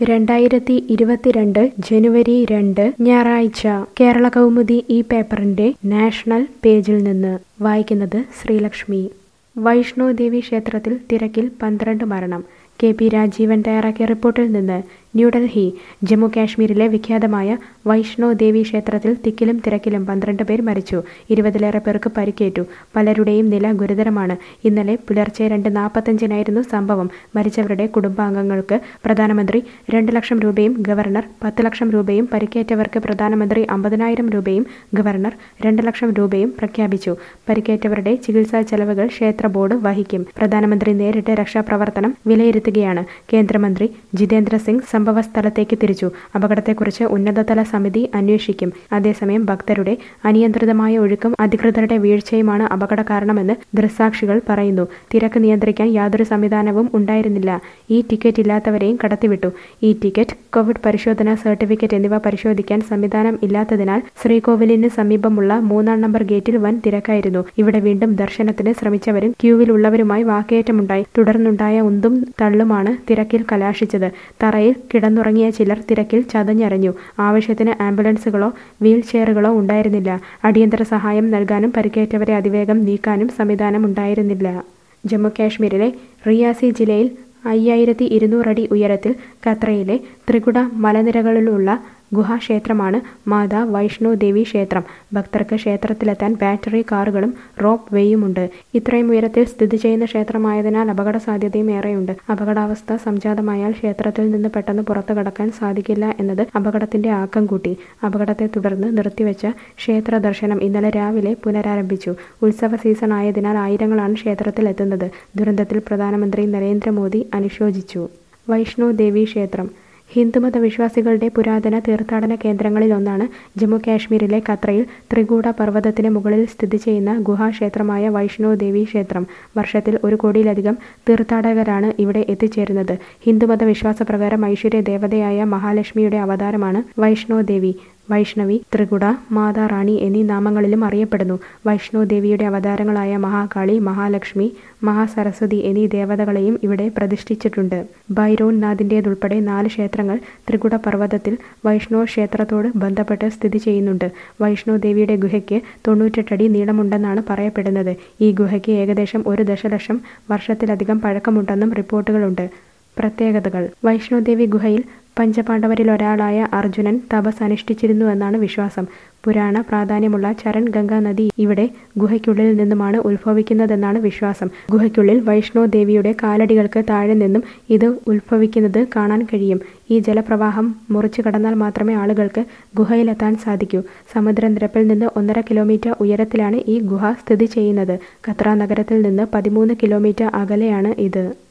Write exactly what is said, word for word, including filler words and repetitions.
രണ്ടായിരത്തി ഇരുപത്തിരണ്ട് ജനുവരി രണ്ട് ഞായറാഴ്ച കേരള കൗമുദി ഈ പേപ്പറിന്റെ നാഷണൽ പേജിൽ നിന്ന് വായിക്കുന്നത് ശ്രീലക്ഷ്മി. വൈഷ്ണോ ദേവി ക്ഷേത്രത്തിൽ തിരക്കിൽ പന്ത്രണ്ട് മരണം. കെ പി രാജീവൻ തയ്യാറാക്കിയ റിപ്പോർട്ടിൽ നിന്ന് ന്യൂഡൽഹി. ജമ്മു കാശ്മീരിലെ വിഖ്യാതമായ വൈഷ്ണോ ദേവി ക്ഷേത്രത്തിൽ തിക്കിലും തിരക്കിലും പന്ത്രണ്ട് പേർ മരിച്ചു. ഇരുപതിലേറെ പേർക്ക് പരിക്കേറ്റു. പലരുടെയും നില ഗുരുതരമാണ്. ഇന്നലെ പുലർച്ചെ രണ്ട് നാൽപ്പത്തഞ്ചിനായിരുന്നു സംഭവം. മരിച്ചവരുടെ കുടുംബാംഗങ്ങൾക്ക് പ്രധാനമന്ത്രി രണ്ട് ലക്ഷം രൂപയും ഗവർണർ പത്ത് ലക്ഷം രൂപയും പരിക്കേറ്റവർക്ക് പ്രധാനമന്ത്രി അമ്പതിനായിരം രൂപയും ഗവർണർ രണ്ട് ലക്ഷം രൂപയും പ്രഖ്യാപിച്ചു. പരിക്കേറ്റവരുടെ ചികിത്സാ ചെലവുകൾ ക്ഷേത്ര ബോർഡ് വഹിക്കും. പ്രധാനമന്ത്രി നേരിട്ട് രക്ഷാപ്രവർത്തനം വിലയിരുത്തുകയാണ്. കേന്ദ്രമന്ത്രി ജിതേന്ദ്ര സിംഗ് സംഭവസ്ഥലത്തേക്ക് തിരിച്ചു. അപകടത്തെക്കുറിച്ച് ഉന്നതതല സമിതി അന്വേഷിക്കും. അതേസമയം ഭക്തരുടെ അനിയന്ത്രിതമായ ഒഴുക്കും അധികൃതരുടെ വീഴ്ചയുമാണ് അപകട കാരണമെന്ന് ദൃക്സാക്ഷികൾ പറയുന്നു. തിരക്ക് നിയന്ത്രിക്കാൻ യാതൊരു സംവിധാനവും ഉണ്ടായിരുന്നില്ല. ഈ ടിക്കറ്റ് ഇല്ലാത്തവരെയും കടത്തിവിട്ടു. ഈ ടിക്കറ്റ്, കോവിഡ് പരിശോധനാ സർട്ടിഫിക്കറ്റ് എന്നിവ പരിശോധിക്കാൻ സംവിധാനം ഇല്ലാത്തതിനാൽ ശ്രീകോവിലിന് സമീപമുള്ള മൂന്നാം നമ്പർ ഗേറ്റിൽ വൻ തിരക്കായിരുന്നു. ഇവിടെ വീണ്ടും ദർശനത്തിന് ശ്രമിച്ചവരും ക്യൂവിലുള്ളവരുമായി വാക്കേറ്റമുണ്ടായി. തുടർന്നുണ്ടായ ഉന്തും തള്ളുമാണ് തിരക്കിൽ കലാശിച്ചത്. തറയിൽ കിടന്നുറങ്ങിയ ചിലർ തിരക്കിൽ ചതഞ്ഞരഞ്ഞു. ആവശ്യത്തിന് ആംബുലൻസുകളോ വീൽ ചെയറുകളോ ഉണ്ടായിരുന്നില്ല. അടിയന്തര സഹായം നൽകാനും പരിക്കേറ്റവരെ അതിവേഗം നീക്കാനും സംവിധാനമുണ്ടായിരുന്നില്ല. ജമ്മു കാശ്മീരിലെ റിയാസി ജില്ലയിൽ അയ്യായിരത്തി ഇരുന്നൂറടി ഉയരത്തിൽ കത്രയിലെ ത്രികുട മലനിരകളിലുള്ള ഗുഹാക്ഷേത്രമാണ് മാതാ വൈഷ്ണോ ദേവി ക്ഷേത്രം. ഭക്തർക്ക് ക്ഷേത്രത്തിലെത്താൻ ബാറ്ററി കാറുകളും റോപ്പ് വേയുമുണ്ട്. ഇത്രയും ഉയരത്തിൽ സ്ഥിതി ചെയ്യുന്ന ക്ഷേത്രമായതിനാൽ അപകട സാധ്യതയും ഏറെയുണ്ട്. അപകടാവസ്ഥ സംജാതമായാൽ ക്ഷേത്രത്തിൽ നിന്ന് പെട്ടെന്ന് പുറത്തു കടക്കാൻ സാധിക്കില്ല എന്നത് അപകടത്തിന്റെ ആക്കം കൂട്ടി. അപകടത്തെ തുടർന്ന് നിർത്തിവെച്ച ക്ഷേത്ര ദർശനം ഇന്നലെ രാവിലെ പുനരാരംഭിച്ചു. ഉത്സവ സീസൺ ആയതിനാൽ ആയിരങ്ങളാണ് ക്ഷേത്രത്തിൽ എത്തുന്നത്. ദുരന്തത്തിൽ പ്രധാനമന്ത്രി നരേന്ദ്രമോദി അനുശോചിച്ചു. വൈഷ്ണോ ദേവി ക്ഷേത്രം ഹിന്ദുമത വിശ്വാസികളുടെ പുരാതന തീർത്ഥാടന കേന്ദ്രങ്ങളിലൊന്നാണ്. ജമ്മു കാശ്മീരിലെ കത്രയിൽ ത്രികൂട പർവ്വതത്തിന് മുകളിൽ സ്ഥിതി ചെയ്യുന്ന ഗുഹാക്ഷേത്രമായ വൈഷ്ണോ ദേവി ക്ഷേത്രം. വർഷത്തിൽ ഒരു കോടിയിലധികം തീർത്ഥാടകരാണ് ഇവിടെ എത്തിച്ചേരുന്നത്. ഹിന്ദുമത വിശ്വാസപ്രകാരം ഐശ്വര്യ ദേവതയായ മഹാലക്ഷ്മിയുടെ അവതാരമാണ് വൈഷ്ണോ ദേവി. വൈഷ്ണവി, ത്രികുട, മാതാ റാണി എന്നീ നാമങ്ങളിലും അറിയപ്പെടുന്നു. വൈഷ്ണോ ദേവിയുടെ അവതാരങ്ങളായ മഹാകാളി, മഹാലക്ഷ്മി, മഹാസരസ്വതി എന്നീ ദേവതകളെയും ഇവിടെ പ്രതിഷ്ഠിച്ചിട്ടുണ്ട്. ഭൈരോൻ നാഥിൻ്റേതുൾപ്പെടെ നാല് ക്ഷേത്രങ്ങൾ ത്രികുട പർവ്വതത്തിൽ വൈഷ്ണോ ക്ഷേത്രത്തോട് ബന്ധപ്പെട്ട് സ്ഥിതി ചെയ്യുന്നുണ്ട്. വൈഷ്ണോ ദേവിയുടെ ഗുഹയ്ക്ക് തൊണ്ണൂറ്റെട്ടടി നീളമുണ്ടെന്നാണ് പറയപ്പെടുന്നത്. ഈ ഗുഹയ്ക്ക് ഏകദേശം ഒരു ദശലക്ഷം വർഷത്തിലധികം പഴക്കമുണ്ടെന്നും റിപ്പോർട്ടുകളുണ്ട്. പ്രത്യേകതകൾ: വൈഷ്ണോദേവി ഗുഹയിൽ പഞ്ചപാണ്ഡവരിലൊരാളായ അർജുനൻ തപസ് അനുഷ്ഠിച്ചിരുന്നുവെന്നാണ് വിശ്വാസം. പുരാണ പ്രാധാന്യമുള്ള ചരൺ ഗംഗാ നദി ഇവിടെ ഗുഹയ്ക്കുള്ളിൽ നിന്നുമാണ് ഉത്ഭവിക്കുന്നതെന്നാണ് വിശ്വാസം. ഗുഹയ്ക്കുള്ളിൽ വൈഷ്ണോ ദേവിയുടെ കാലടികൾക്ക് താഴെ നിന്നും ഇത് ഉത്ഭവിക്കുന്നത് കാണാൻ കഴിയും. ഈ ജലപ്രവാഹം മുറിച്ചു കടന്നാൽ മാത്രമേ ആളുകൾക്ക് ഗുഹയിലെത്താൻ സാധിക്കൂ. സമുദ്രനിരപ്പിൽ നിന്ന് ഒന്നര കിലോമീറ്റർ ഉയരത്തിലാണ് ഈ ഗുഹ സ്ഥിതി ചെയ്യുന്നത്. കത്ര നഗരത്തിൽ നിന്ന് പതിമൂന്ന് കിലോമീറ്റർ അകലെയാണ് ഇത്.